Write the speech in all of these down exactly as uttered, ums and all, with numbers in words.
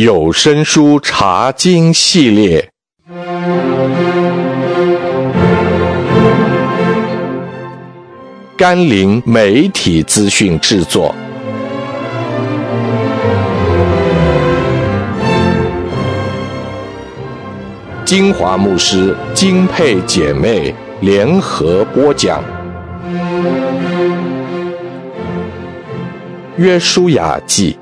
有声书查经系列，甘霖媒体资讯制作。金华牧师金佩姐妹联合播讲。约书亚记。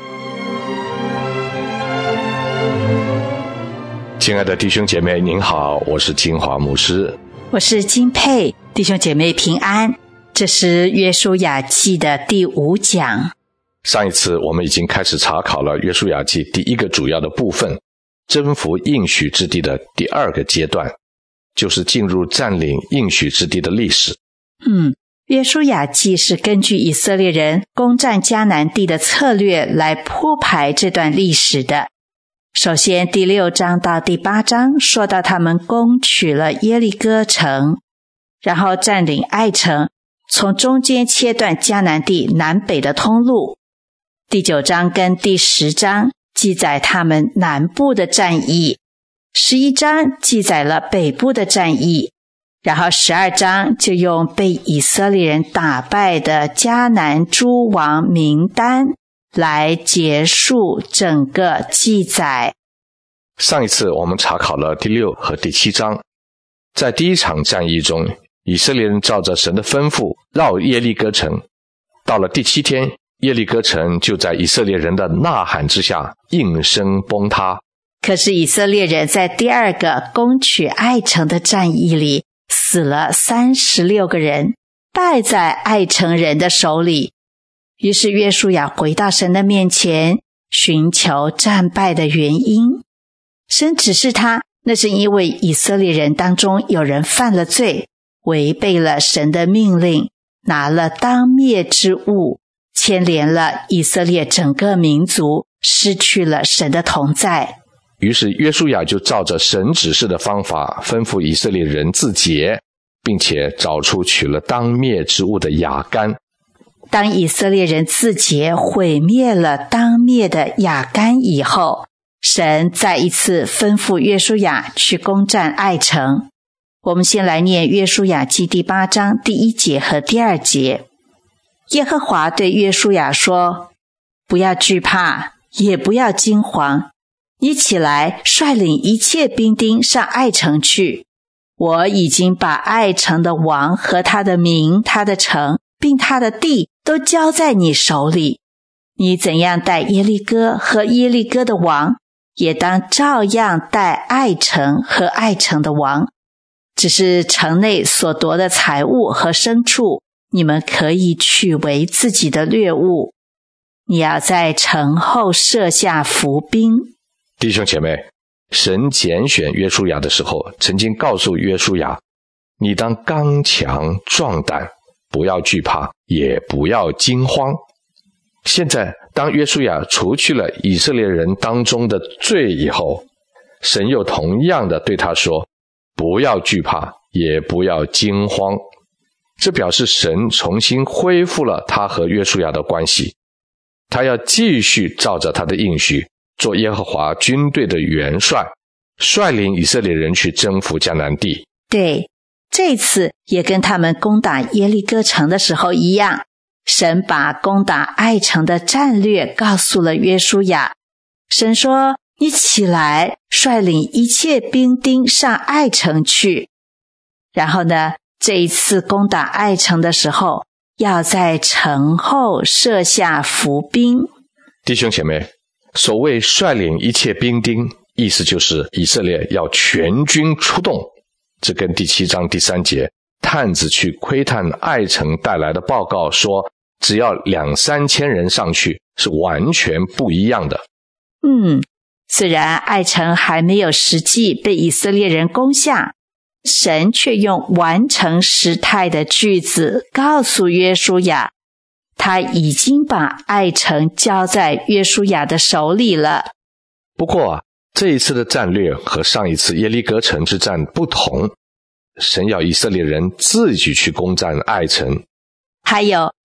亲爱的弟兄姐妹您好，我是金华牧师， 我是金佩，弟兄姐妹平安。这是约书亚记的第五讲。 上一次我们已经开始查考了约书亚记第一个主要的部分，征服应许之地的第二个阶段，就是进入占领应许之地的历史。 嗯，约书亚记是根据以色列人攻占迦南地的策略来铺排这段历史的。首先第六章到第八章说到他们攻取了耶利哥城，然后占领爱城，从中间切断迦南地南北的通路。第九章跟第十章记载他们南部的战役，十一章记载了北部的战役，然后十二章就用被以色列人打败的迦南诸王名单来结束整个记载。 上一次我们查考了第六和第七章，在第一场战役中，以色列人照着神的吩咐绕耶利哥城，到了第七天，耶利哥城就在以色列人的呐喊之下应声崩塌。 可是以色列人在第二个攻取爱城的战役里死了三十六个人，败在爱城人的手里。于是约书亚回到神的面前，寻求战败的原因。神指示他，那是因为以色列人当中有人犯了罪，违背了神的命令，拿了当灭之物，牵连了以色列整个民族，失去了神的同在。 于是约书亚就照着神指示的方法，吩咐以色列人自洁，并且找出取了当灭之物的亚干。 当以色列人自洁，毁灭了当灭的亚干以后，神再一次吩咐约书亚去攻占爱城。我们先来念约书亚记第八章第一节和第二节。耶和华对约书亚说，不要惧怕，也不要惊惶，你起来率领一切兵丁上爱城去。我已经把爱城的王和他的民、他的城并他的地都交在你手里。你怎样待耶利哥和耶利哥的王，也当照样待爱城和爱城的王。只是城内所夺的财物和牲畜，你们可以取为自己的掠物。你要在城后设下伏兵。 弟兄姐妹，神拣选约书亚的时候，曾经告诉约书亚，你当刚强壮胆，不要惧怕，也不要惊慌。现在当约书亚除去了以色列人当中的罪以后，神又同样的对他说，不要惧怕，也不要惊慌。这表示神重新恢复了他和约书亚的关系，他要继续照着他的应许，做耶和华军队的元帅，率领以色列人去征服迦南地。 对，这次也跟他们攻打耶利哥城的时候一样，神把攻打爱城的战略告诉了约书亚。神说，你起来率领一切兵丁上爱城去。然后呢，这一次攻打爱城的时候，要在城后设下伏兵。 弟兄姐妹，所谓率领一切兵丁，意思就是以色列要全军出动。这跟第七章第三节探子去窥探爱城带来的报告说只要两三千人上去是完全不一样的。 嗯，虽然爱城还没有实际被以色列人攻下，神却用完成时态的句子告诉约书亚，他已经把爱城交在约书亚的手里了。 不过啊，这一次的战略和上一次耶利哥城之战不同，神要以色列人自己去攻占爱城。 还有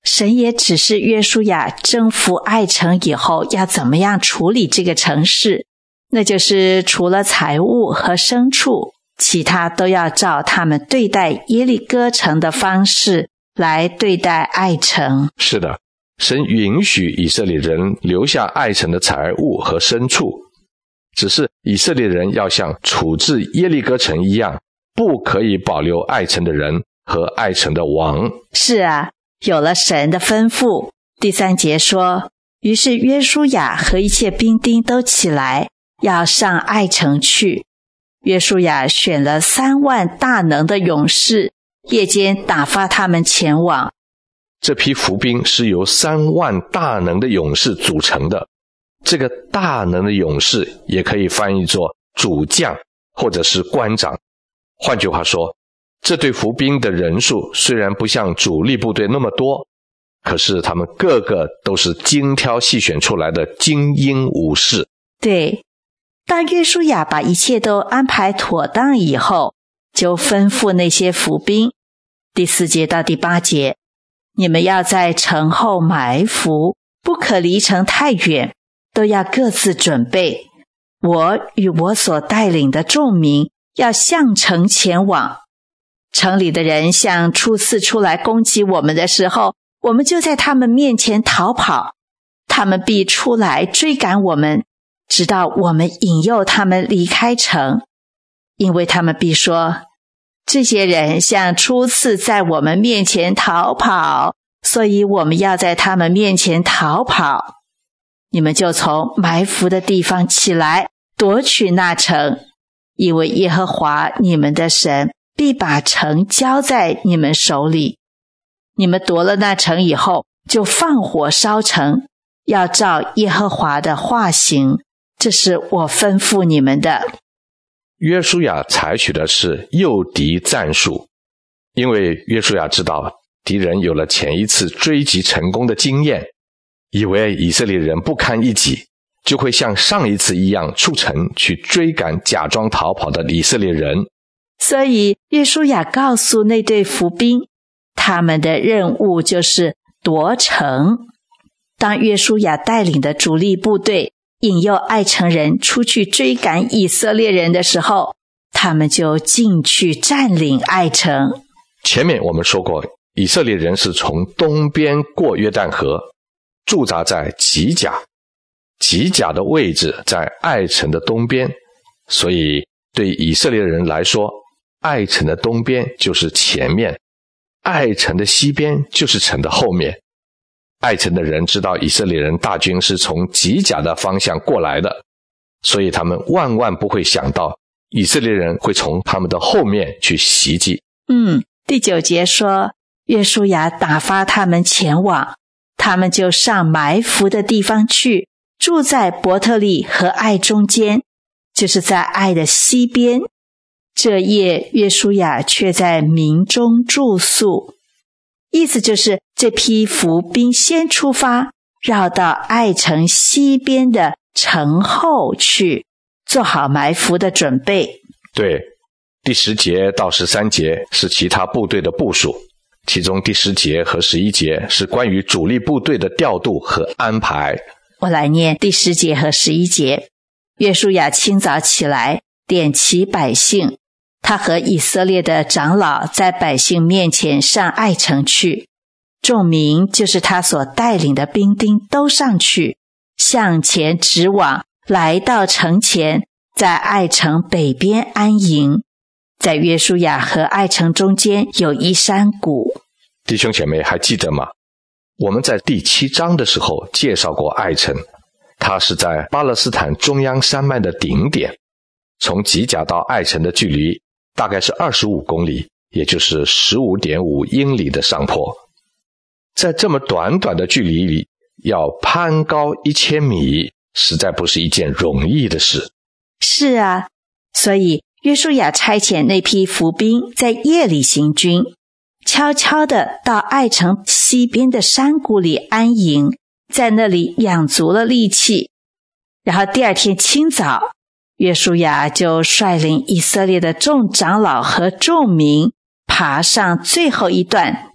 神也指示约书亚征服爱城以后要怎么样处理这个城市，那就是除了财物和牲畜，其他都要照他们对待耶利哥城的方式来对待爱城。 是的，神允许以色列人留下爱城的财物和牲畜，只是以色列人要像处置耶利哥城一样，不可以保留爱城的人和爱城的王。 是啊，有了神的吩咐。第三节说，于是约书亚和一切兵丁都起来，要上爱城去。约书亚选了三万大能的勇士，夜间打发他们前往。 这批伏兵是由三万大能的勇士组成的，这个大能的勇士也可以翻译作主将或者是官长。换句话说，这队伏兵的人数虽然不像主力部队那么多，可是他们个个都是精挑细选出来的精英武士。 对，当约书亚把一切都安排妥当以后，就吩咐那些伏兵。第四节到第八节，你们要在城后埋伏，不可离城太远，都要各自准备。我与我所带领的众民要向城前往。城里的人向初次出来攻击我们的时候，我们就在他们面前逃跑，他们必出来追赶我们，直到我们引诱他们离开城。因为他们必说，这些人向初次在我们面前逃跑，所以我们要在他们面前逃跑。你们就从埋伏的地方起来，夺取那城，因为耶和华你们的神必把城交在你们手里。你们夺了那城以后，就放火烧城，要照耶和华的话行，这是我吩咐你们的。 约书亚采取的是诱敌战术，因为约书亚知道敌人有了前一次追击成功的经验，以为以色列人不堪一击，就会像上一次一样出城去追赶假装逃跑的以色列人。 所以约书亚告诉那队伏兵，他们的任务就是夺城。当约书亚带领的主力部队引诱爱城人出去追赶以色列人的时候，他们就进去占领爱城。 前面我们说过，以色列人是从东边过约旦河，驻扎在吉甲。吉甲的位置在爱城的东边，所以对以色列人来说，爱城的东边就是前面，爱城的西边就是城的后面。爱城的人知道以色列人大军是从吉甲的方向过来的，所以他们万万不会想到以色列人会从他们的后面去袭击。 嗯，第九节说，约书亚打发他们前往，他们就上埋伏的地方去，住在伯特利和爱中间，就是在爱的西边。这夜约书亚却在民中住宿，意思就是这批伏兵先出发，绕到爱城西边的城后去，做好埋伏的准备。 对，第十节到十三节是其他部队的部署，其中第十节和十一节是关于主力部队的调度和安排。 我来念第十节和十一节。约书亚清早起来，点齐百姓，他和以色列的长老在百姓面前上爱城去，众民就是他所带领的兵丁都上去，向前直往，来到城前，在爱城北边安营。在约书亚和爱城中间有一山谷。 弟兄姐妹还记得吗？我们在第七章的时候介绍过爱城，它是在巴勒斯坦中央山脉的顶点，从吉甲到爱城的距离大概是二十五公里，也就是 十五点五英里的上坡。在这么短短的距离里，要攀高一千米，实在不是一件容易的事。 是啊，所以约书亚差遣那批伏兵在夜里行军，悄悄地到爱城西边的山谷里安营，在那里养足了力气。然后第二天清早，约书亚就率领以色列的众长老和众民爬上最后一段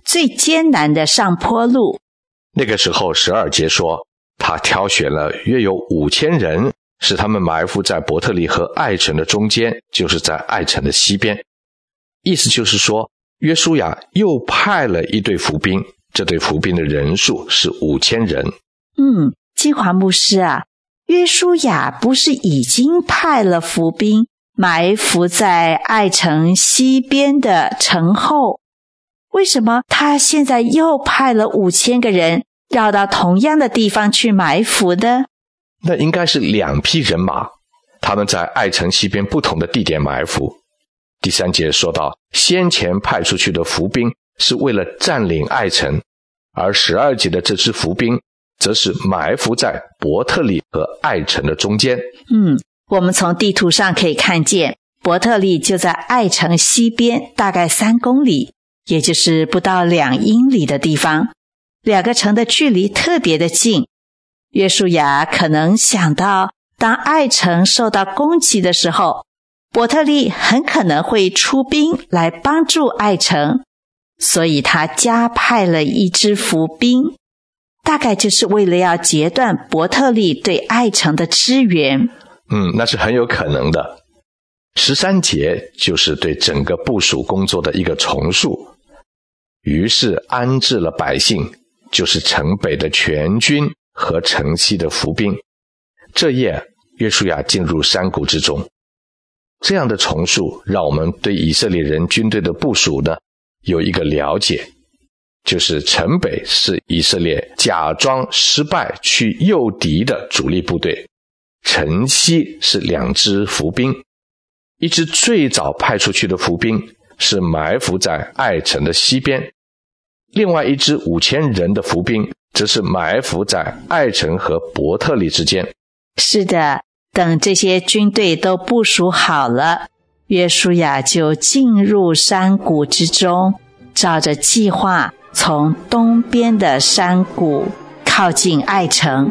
最艰难的上坡路。 那个时候十二节说，他挑选了约有五千人，使他们埋伏在伯特利和爱城的中间，就是在爱城的西边。意思就是说，约书亚又派了一队伏兵，这队伏兵的人数是五千人。 嗯，金华牧师啊，约书亚不是已经派了伏兵埋伏在爱城西边的城后，为什么他现在又派了五千个人绕到同样的地方去埋伏呢？ 那应该是两批人马，他们在爱城西边不同的地点埋伏。第三节说到，先前派出去的伏兵是为了占领爱城，而十二节的这支伏兵则是埋伏在伯特利和爱城的中间。 嗯，我们从地图上可以看见，伯特利就在爱城西边大概三公里，也就是不到两英里的地方，两个城的距离特别的近。约书亚可能想到，当爱城受到攻击的时候，伯特利很可能会出兵来帮助爱城，所以他加派了一支伏兵，大概就是为了要截断伯特利对爱城的支援。 嗯，那是很有可能的。十三节就是对整个部署工作的一个重述。于是安置了百姓，就是城北的全军和城西的伏兵。这夜约书亚进入山谷之中。这样的重述让我们对以色列人军队的部署呢有一个了解，就是城北是以色列假装失败去诱敌的主力部队，城西是两支伏兵，一支最早派出去的伏兵是埋伏在爱城的西边，另外一支五千人的伏兵则是埋伏在爱城和伯特利之间。 是的，等这些军队都部署好了，约书亚就进入山谷之中，照着计划从东边的山谷靠近爱城。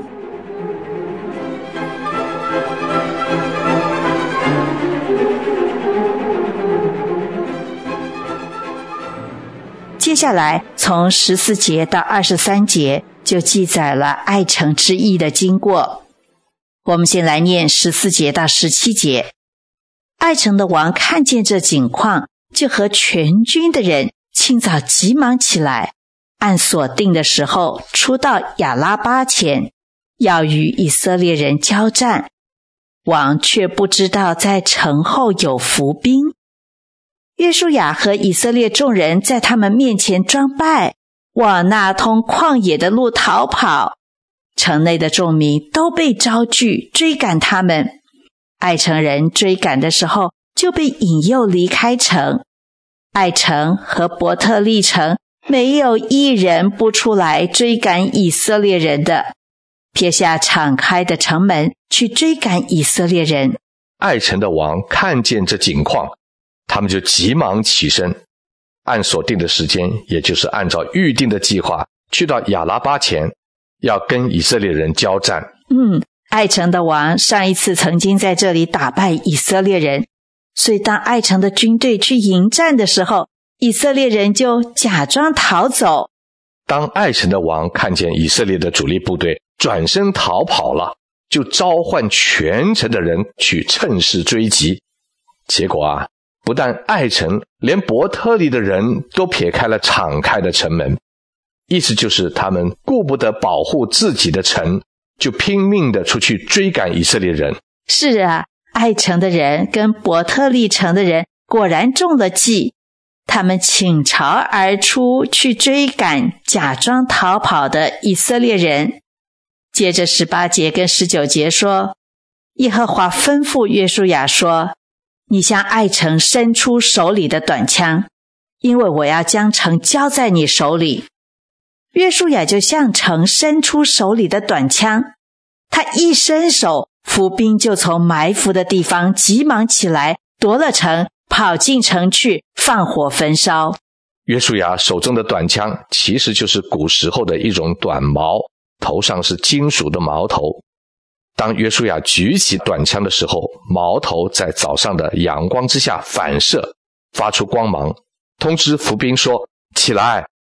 接下来从十四节到二十三节就记载了爱城之役的经过。我们先来念十四节到十七节。爱城的王看见这景况，就和全军的人清早急忙起来，按所定的时候出到亚拉巴前，要与以色列人交战。王却不知道在城后有伏兵。约书亚和以色列众人在他们面前装败，往那通旷野的路逃跑。城内的众民都被招聚，追赶他们。爱城人追赶的时候，就被引诱离开城。爱城和伯特利城没有一人不出来追赶以色列人的，撇下敞开的城门去追赶以色列人。 爱城的王看见这景况，他们就急忙起身，按所定的时间，也就是按照预定的计划，去到亚拉巴前，要跟以色列人交战。 嗯，爱城的王上一次曾经在这里打败以色列人，所以当爱城的军队去迎战的时候，以色列人就假装逃走。 当爱城的王看见以色列的主力部队转身逃跑了，就召唤全城的人去趁势追击。结果啊，不但爱城，连伯特利的人都撇开了敞开的城门。意思就是他们顾不得保护自己的城，就拼命的出去追赶以色列人。 是啊，爱城的人跟伯特利城的人果然中了计，他们倾巢而出去追赶假装逃跑的以色列人。接着十八节跟十九节说，耶和华吩咐约书亚说，你向爱城伸出手里的短枪，因为我要将城交在你手里。约书亚就向城伸出手里的短枪，他一伸手，伏兵就从埋伏的地方急忙起来，夺了城，跑进城去，放火焚烧。 约书亚手中的短枪其实就是古时候的一种短矛，头上是金属的矛头。当约书亚举起短枪的时候，矛头在早上的阳光之下反射，发出光芒，通知伏兵说，起来，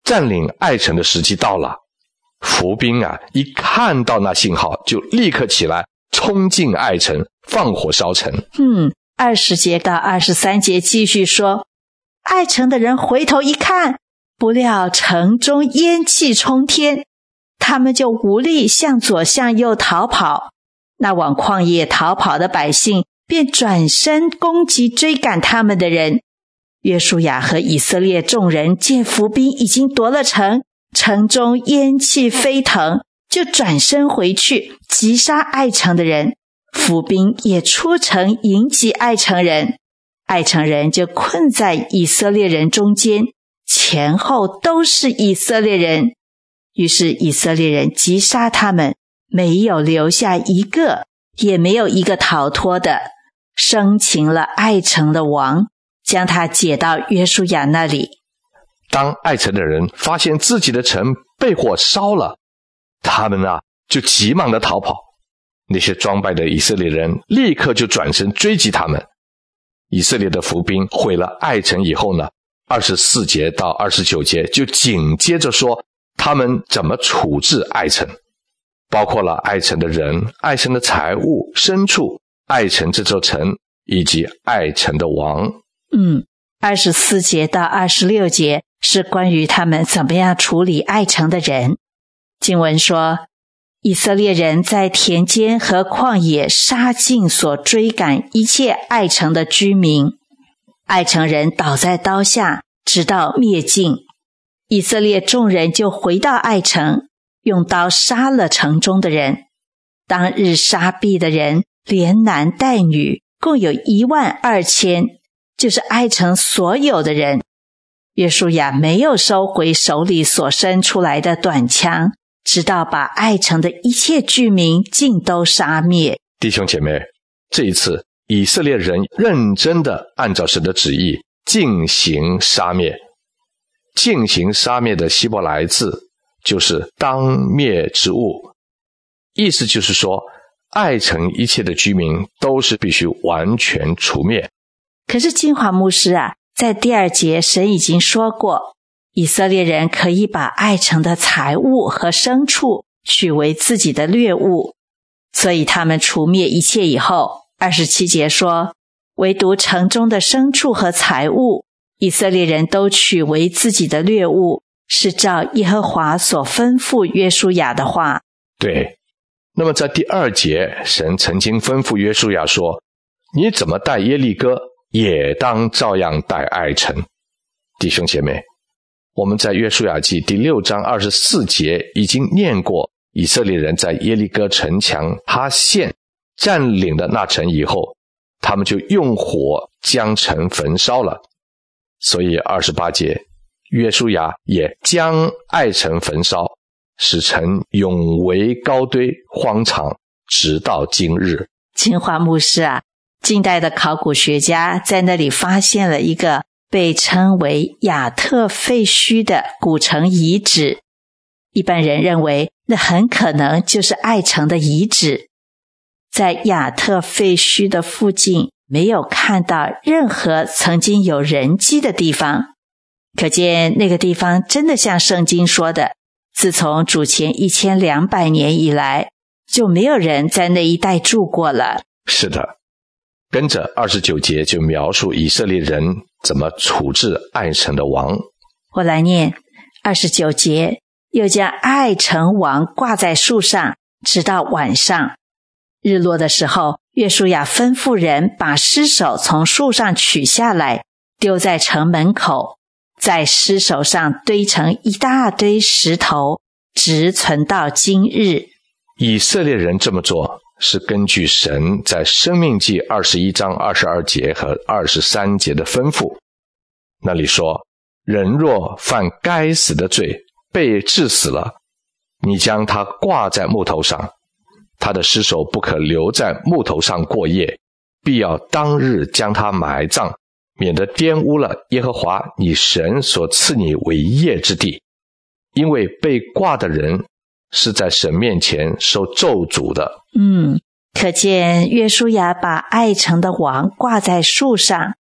占领爱城的时机到了。伏兵啊，一看到那信号，就立刻起来，冲进爱城，放火烧城。 嗯，二十节到二十三节继续说，爱城的人回头一看，不料城中烟气冲天，他们就无力向左向右逃跑。那往旷野逃跑的百姓便转身攻击追赶他们的人。约书亚和以色列众人见伏兵已经夺了城，城中烟气飞腾，就转身回去击杀爱城的人。伏兵也出城迎击爱城人，爱城人就困在以色列人中间，前后都是以色列人。于是以色列人击杀他们，没有留下一个，也没有一个逃脱的，生擒了爱城的王，将他解到约书亚那里。 当爱城的人发现自己的城被火烧了，他们啊就急忙的逃跑。那些装败的以色列人立刻就转身追击他们。以色列的伏兵毁了爱城以后呢，二十四节到二十九节就紧接着说他们怎么处置爱城，包括了爱城的人、爱城的财物、牲畜、爱城这座城以及爱城的王。 嗯，二十四节到二十六节是关于他们怎么样处理爱城的人。经文说，以色列人在田间和旷野杀尽所追赶一切爱城的居民，爱城人倒在刀下，直到灭尽。以色列众人就回到爱城，用刀杀了城中的人。当日杀毙的人，连男带女，共有一万二千，就是爱城所有的人。约书亚没有收回手里所伸出来的短枪，直到把爱城的一切居民尽都杀灭。 弟兄姐妹，这一次以色列人认真的按照神的旨意进行杀灭。进行杀灭的希伯来字就是当灭之物，意思就是说爱城一切的居民都是必须完全除灭。 可是金华牧师啊，在第二节神已经说过，以色列人可以把爱城的财物和牲畜取为自己的掠物，所以他们除灭一切以后，二十七节说，唯独城中的牲畜和财物，以色列人都取为自己的掠物，是照耶和华所吩咐约书亚的话。 对，那么在第二节，神曾经吩咐约书亚说，你怎么待耶利哥，也当照样待爱城。弟兄姐妹，我们在约书亚记第六章二十四节已经念过，以色列人在耶利哥城墙哈县占领了那城以后，他们就用火将城焚烧了。所以二十八节，约书亚也将爱城焚烧，使城永为高堆荒场，直到今日。 金华牧师啊，近代的考古学家在那里发现了一个被称为亚特废墟的古城遗址，一般人认为那很可能就是爱城的遗址。在亚特废墟的附近没有看到任何曾经有人迹的地方，可见那个地方真的像圣经说的，自从主前一千两百年以来，就没有人在那一带住过了。 是的，跟着二十九节就描述以色列人怎么处置爱城的王。 我来念二十九节，又将爱城王挂在树上，直到晚上。日落的时候，约书亚吩咐人把尸首从树上取下来，丢在城门口，在尸首上堆成一大堆石头，直存到今日。 以色列人这么做是根据神在申命记二十一章二十二节和二十三节的吩咐，那里说，人若犯该死的罪，被治死了，你将他挂在木头上，他的尸首不可留在木头上过夜，必要当日将他埋葬，免得玷污了耶和华你神所赐你为业之地。因为被挂的人是在神面前受咒诅的。 嗯，可见约书亚把爱城的王挂在树上，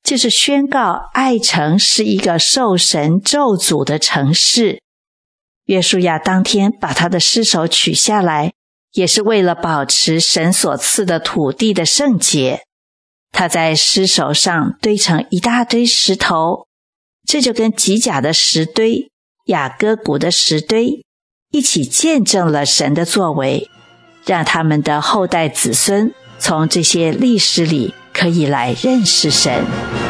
就是宣告爱城是一个受神咒诅的城市。约书亚当天把他的尸首取下来，也是为了保持神所赐的土地的圣洁。他在尸首上堆成一大堆石头，这就跟吉甲的石堆、雅各谷的石堆一起见证了神的作为，让他们的后代子孙从这些历史里可以来认识神。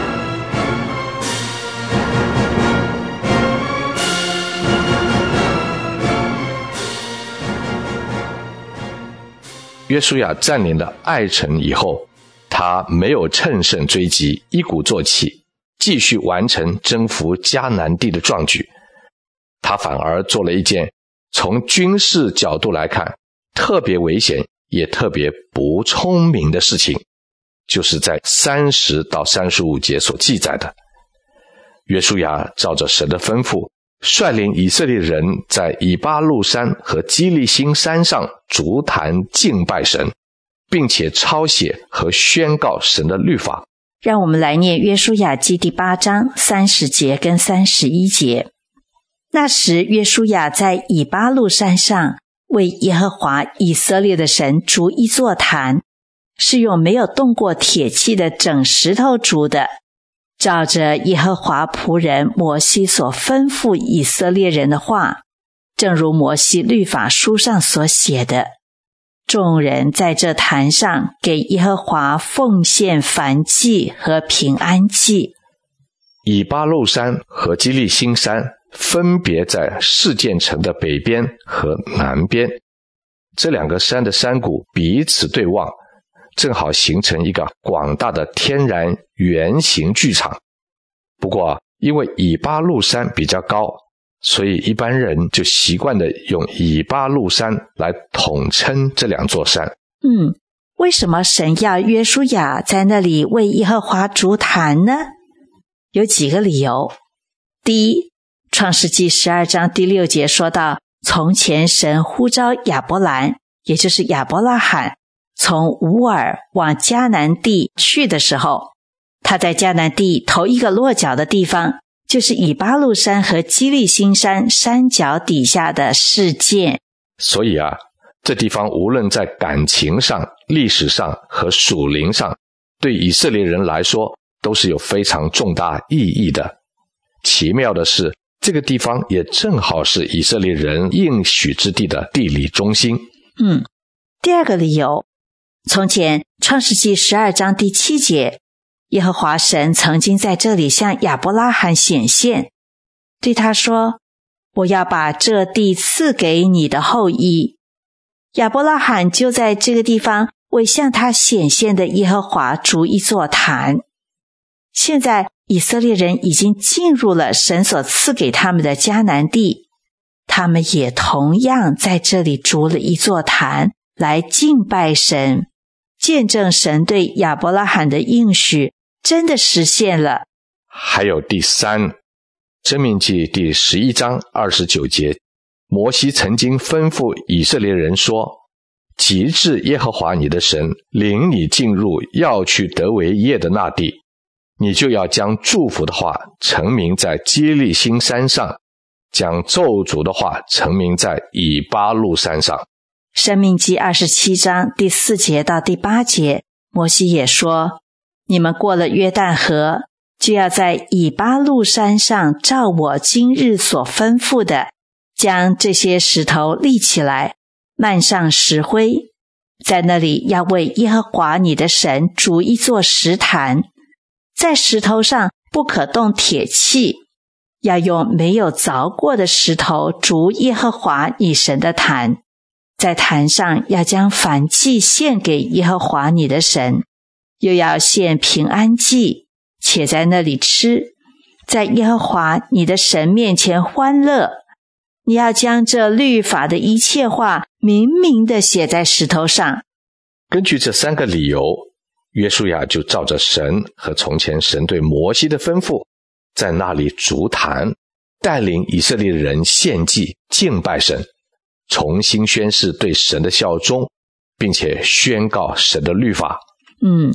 约书亚占领了爱城以后，他没有乘胜追击，一鼓作气继续完成征服迦南地的壮举。他反而做了一件从军事角度来看特别危险也特别不聪明的事情，就是在三十到三十五节所记载的。约书亚照着神的吩咐，率领以色列人在以巴路山和基利心山上筑坛敬拜神，并且抄写和宣告神的律法。 让我们来念约书亚记第八章三十节跟三十一节。那时约书亚在以巴路山上为耶和华以色列的神筑一座坛，是用没有动过铁器的整石头筑的，照着耶和华仆人摩西所吩咐以色列人的话，正如摩西律法书上所写的。众人在这坛上给耶和华奉献燔祭和平安祭。 以巴路山和基利心山分别在示剑城的北边和南边，这两个山的山谷彼此对望，正好形成一个广大的天然圆形剧场。不过因为以巴路山比较高，所以一般人就习惯地用以巴路山来统称这两座山。 嗯，为什么神要约书亚在那里为耶和华筑坛呢？有几个理由。第一，创世纪十二章第六节说到，从前神呼召亚伯兰，也就是亚伯拉罕，从乌尔往迦南地去的时候，他在迦南地头一个落脚的地方就是以巴路山和基利心山山脚底下的示剑。 所以啊，这地方无论在感情上、历史上和属灵上，对以色列人来说都是有非常重大意义的。奇妙的是，这个地方也正好是以色列人应许之地的地理中心。 嗯，第二个理由，从前创世纪十二章第七节，耶和华神曾经在这里向亚伯拉罕显现，对他说，我要把这地赐给你的后裔。亚伯拉罕就在这个地方为向他显现的耶和华筑一座坛。现在以色列人已经进入了神所赐给他们的迦南地，他们也同样在这里筑了一座坛来敬拜神，见证神对亚伯拉罕的应许真的实现了。 还有第三，申命记第十一章二十九节，摩西曾经吩咐以色列人说，及至耶和华你的神领你进入要去得为业的那地，你就要将祝福的话陈明在基利心山上，将咒诅的话陈明在以巴路山上。 申命记二十七章第四节到第八节，摩西也说，你们过了约旦河，就要在以巴路山上照我今日所吩咐的，将这些石头立起来，漫上石灰，在那里要为耶和华你的神筑一座石坛，在石头上不可动铁器，要用没有凿过的石头筑耶和华你神的坛，在坛上要将燔祭献给耶和华你的神，又要献平安祭，且在那里吃，在耶和华你的神面前欢乐。你要将这律法的一切话明明地写在石头上。 根据这三个理由，约书亚就照着神和从前神对摩西的吩咐，在那里筑坛，带领以色列人献祭敬拜神，重新宣示对神的效忠，并且宣告神的律法。 嗯，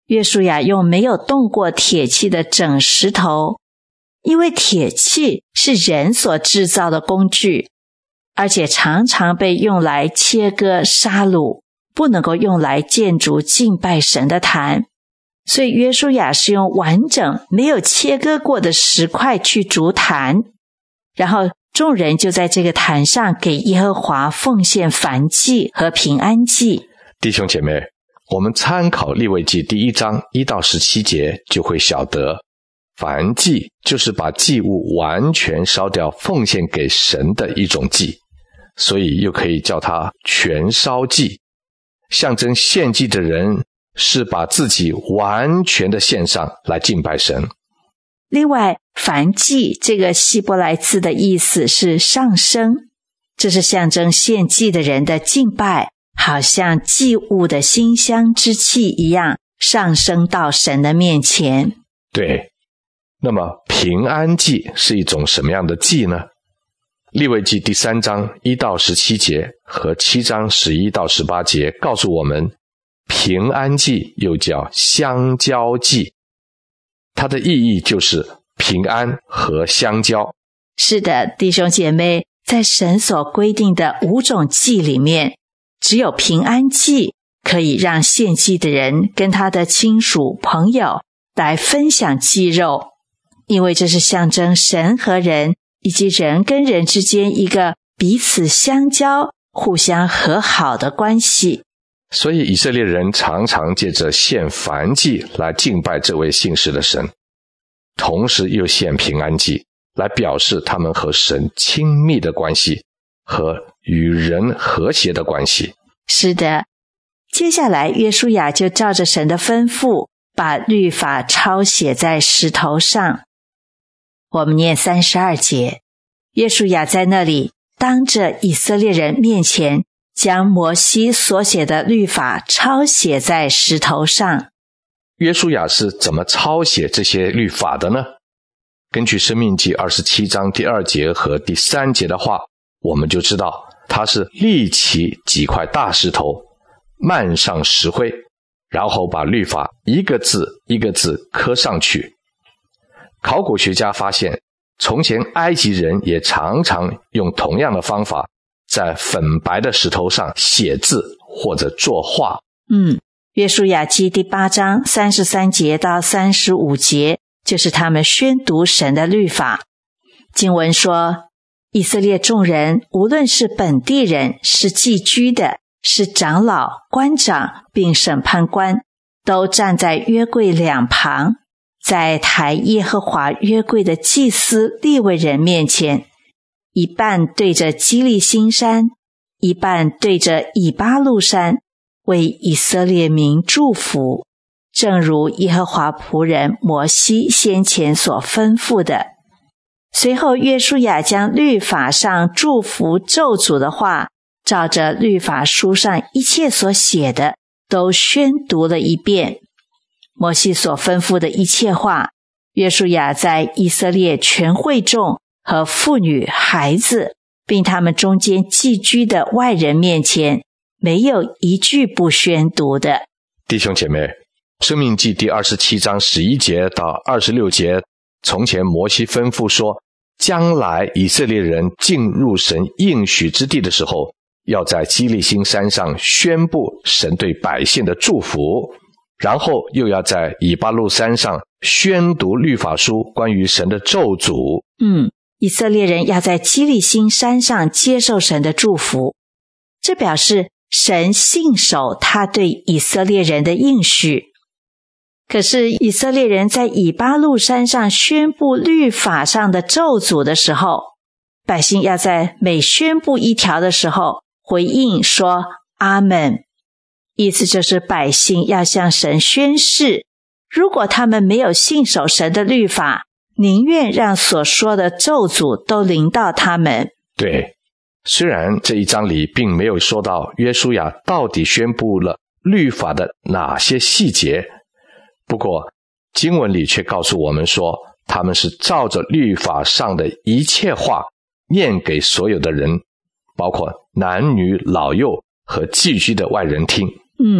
约书亚用没有动过铁器的整石头，因为铁器是人所制造的工具，而且常常被用来切割杀戮，不能够用来建筑敬拜神的坛。所以约书亚是用完整没有切割过的石块去筑坛，然后众人就在这个坛上给耶和华奉献燔祭和平安祭。 弟兄姐妹，我们参考利未记第一章一到十七节，就会晓得燔祭就是把祭物完全烧掉，奉献给神的一种祭，所以又可以叫它全烧祭。象征献祭的人是把自己完全的献上来敬拜神。 另外，燔祭这个希伯来字的意思是上升，这是象征献祭的人的敬拜好像祭物的馨香之气一样上升到神的面前。 对，那么平安祭是一种什么样的祭呢？利未记第三章一到十七节和七章十一到十八节告诉我们，平安祭又叫香蕉祭，它的意义就是平安和香蕉。 是的，弟兄姐妹，在神所规定的五种祭里面，只有平安祭可以让献祭的人跟他的亲属朋友来分享祭肉，因为这是象征神和人以及人跟人之间一个彼此相交、互相和好的关系。 所以以色列人常常借着献燔祭来敬拜这位信实的神，同时又献平安祭来表示他们和神亲密的关系和与人和谐的关系。 是的，接下来约书亚就照着神的吩咐把律法抄写在石头上。我们念三十二节，约书亚在那里当着以色列人面前将摩西所写的律法抄写在石头上。 约书亚是怎么抄写这些律法的呢？根据申命记二十七章第二节和第三节的话，我们就知道他是立起几块大石头，漫上石灰，然后把律法一个字一个字刻上去。考古学家发现，从前埃及人也常常用同样的方法在粉白的石头上写字或者作画。 嗯，约书亚记第八章三十三节到三十五节就是他们宣读神的律法。经文说，以色列众人无论是本地人，是寄居的，是长老、官长并审判官，都站在约柜两旁，在抬耶和华约柜的祭司利未人面前，一半对着基利心山，一半对着以巴路山，为以色列民祝福，正如耶和华仆人摩西先前所吩咐的。随后约书亚将律法上祝福咒诅的话，照着律法书上一切所写的都宣读了一遍。摩西所吩咐的一切话，约书亚在以色列全会众和妇女孩子并他们中间寄居的外人面前，没有一句不宣读的。 弟兄姐妹，申命记第二十七章十一节到二十六节，从前摩西吩咐说，将来以色列人进入神应许之地的时候，要在基利心山上宣布神对百姓的祝福，然后又要在以巴路山上宣读律法书关于神的咒诅。 嗯，以色列人要在基利心山上接受神的祝福，这表示神信守他对以色列人的应许。可是以色列人在以巴路山上宣布律法上的咒诅的时候，百姓要在每宣布一条的时候回应说阿们，意思就是百姓要向神宣誓，如果他们没有信守神的律法，宁愿让所说的咒诅都临到他们。 对，虽然这一章里并没有说到约书亚到底宣布了律法的哪些细节，不过经文里却告诉我们说，他们是照着律法上的一切话念给所有的人，包括男女老幼和寄居的外人听。 嗯，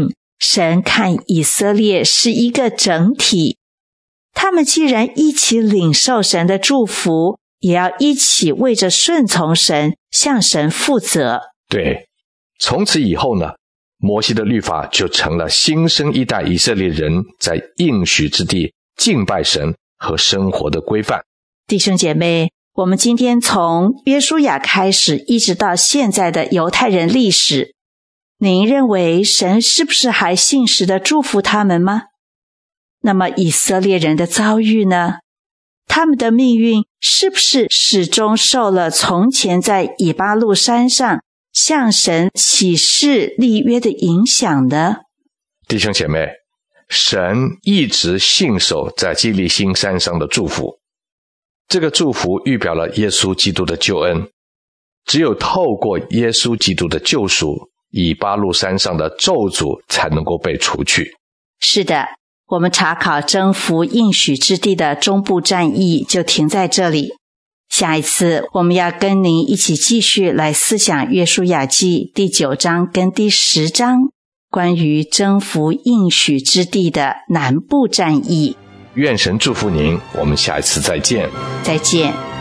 神看以色列是一个整体，他们既然一起领受神的祝福，也要一起为着顺从神，向神负责。 对，从此以后呢，摩西的律法就成了新生一代以色列人在应许之地敬拜神和生活的规范。 弟兄姐妹，我们今天从约书亚开始，一直到现在的犹太人历史，您认为神是不是还信实的祝福他们吗？那么以色列人的遭遇呢？他们的命运是不是始终受了从前在以巴路山上向神起誓立约的影响呢？ 弟兄姐妹，神一直信守在基利心山上的祝福，这个祝福预表了耶稣基督的救恩，只有透过耶稣基督的救赎，以巴路山上的咒诅才能够被除去。 是的，我们查考征服应许之地的中部战役就停在这里。下一次我们要跟您一起继续来思想约书亚记第九章跟第十章关于征服应许之地的南部战役。 愿神祝福您，我们下一次再见。 再见。